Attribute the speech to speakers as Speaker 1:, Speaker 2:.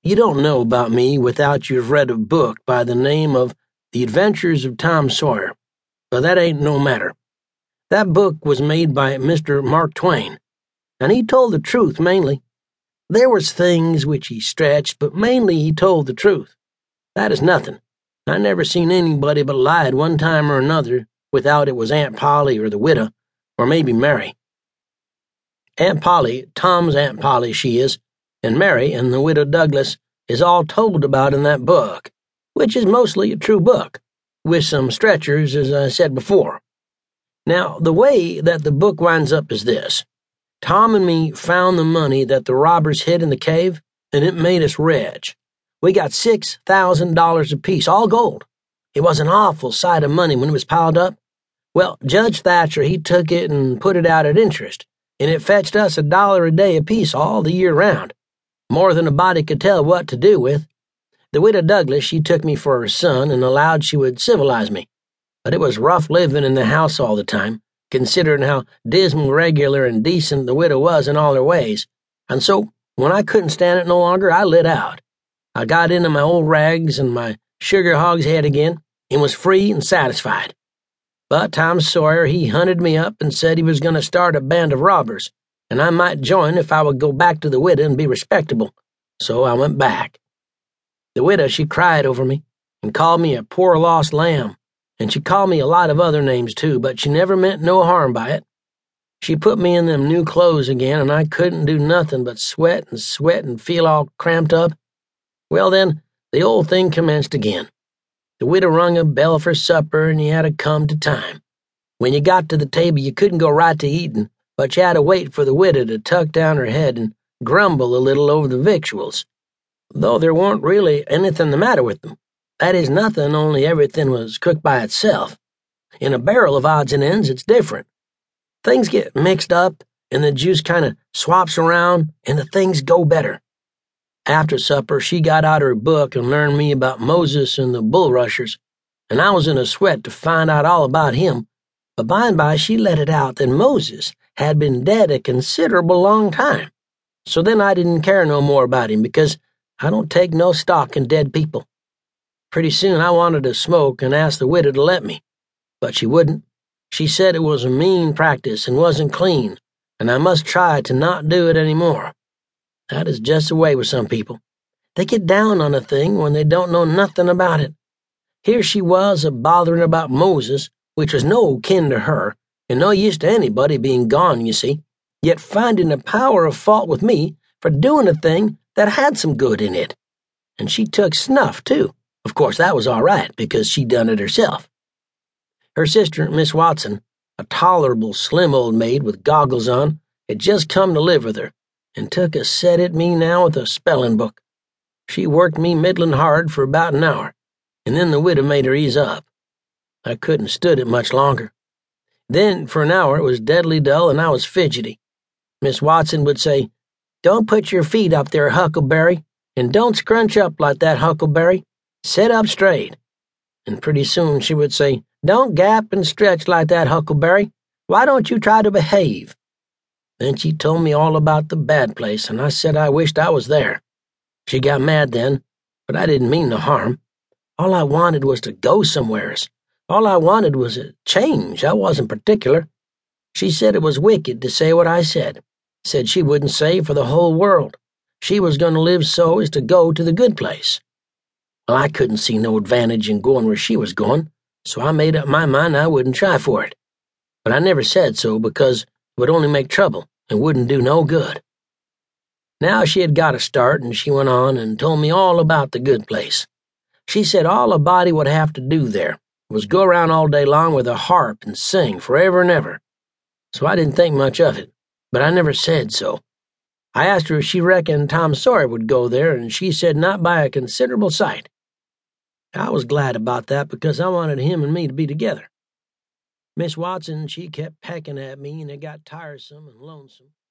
Speaker 1: You don't know about me without you've read a book by the name of The Adventures of Tom Sawyer, but that ain't no matter. That book was made by Mr. Mark Twain, and he told the truth mainly. There was things which he stretched, but mainly he told the truth. That is nothing. I never seen anybody but lied one time or another without it was Aunt Polly or the widow, or maybe Mary. Aunt Polly, Tom's Aunt Polly she is, and Mary and the widow Douglas is all told about in that book, which is mostly a true book, with some stretchers, as I said before. Now, the way that the book winds up is this. Tom and me found the money that the robbers hid in the cave, and it made us rich. We got $6,000 apiece, all gold. It was an awful sight of money when it was piled up. Well, Judge Thatcher, he took it and put it out at interest, and it fetched us $1 a day apiece all the year round, more than a body could tell what to do with. The widow Douglas, she took me for her son and allowed she would civilize me, but it was rough living in the house all the time, considering how dismal, regular, and decent the widow was in all her ways, and so, when I couldn't stand it no longer, I lit out. I got into my old rags and my sugar hogshead again, and was free and satisfied. But Tom Sawyer, he hunted me up and said he was going to start a band of robbers, and I might join if I would go back to the widow and be respectable. So I went back. The widow, she cried over me and called me a poor lost lamb, and she called me a lot of other names too, but she never meant no harm by it. She put me in them new clothes again, and I couldn't do nothing but sweat and feel all cramped up. Well then, the old thing commenced again. The widow rung a bell for supper, and you had to come to time. When you got to the table, you couldn't go right to eating, but you had to wait for the widow to tuck down her head and grumble a little over the victuals, though there weren't really anything the matter with them. That is nothing, only everything was cooked by itself. In a barrel of odds and ends, it's different. Things get mixed up, and the juice kind of swaps around, and the things go better. After supper, she got out her book and learned me about Moses and the bulrushers, and I was in a sweat to find out all about him, but by and by she let it out that Moses had been dead a considerable long time. So then I didn't care no more about him, because I don't take no stock in dead people. Pretty soon I wanted to smoke and asked the widow to let me, but she wouldn't. She said it was a mean practice and wasn't clean, and I must try to not do it any more. That is just the way with some people. They get down on a thing when they don't know nothing about it. Here she was a-bothering about Moses, which was no kin to her, and no use to anybody being gone, you see, yet finding a power of fault with me for doing a thing that had some good in it. And she took snuff, too. Of course, that was all right, because she done it herself. Her sister, Miss Watson, a tolerable slim old maid with goggles on, had just come to live with her, and took a set at me now with a spelling book. She worked me middlin' hard for about an hour, and then the widow made her ease up. I couldn't stood it much longer. Then, for an hour, it was deadly dull, and I was fidgety. Miss Watson would say, "Don't put your feet up there, Huckleberry, and don't scrunch up like that, Huckleberry. Sit up straight." And pretty soon she would say, "Don't gap and stretch like that, Huckleberry. Why don't you try to behave?" Then she told me all about the bad place, and I said I wished I was there. She got mad then, but I didn't mean no harm. All I wanted was to go somewheres. All I wanted was a change. I wasn't particular. She said it was wicked to say what I said. Said she wouldn't say for the whole world. She was going to live so as to go to the good place. Well, I couldn't see no advantage in going where she was going, so I made up my mind I wouldn't try for it. But I never said so, because it would only make trouble and wouldn't do no good. Now she had got a start, and she went on and told me all about the good place. She said all a body would have to do there was go around all day long with a harp and sing forever and ever. So I didn't think much of it, but I never said so. I asked her if she reckoned Tom Sawyer would go there, and she said not by a considerable sight. I was glad about that, because I wanted him and me to be together. Miss Watson, she kept pecking at me, and it got tiresome and lonesome.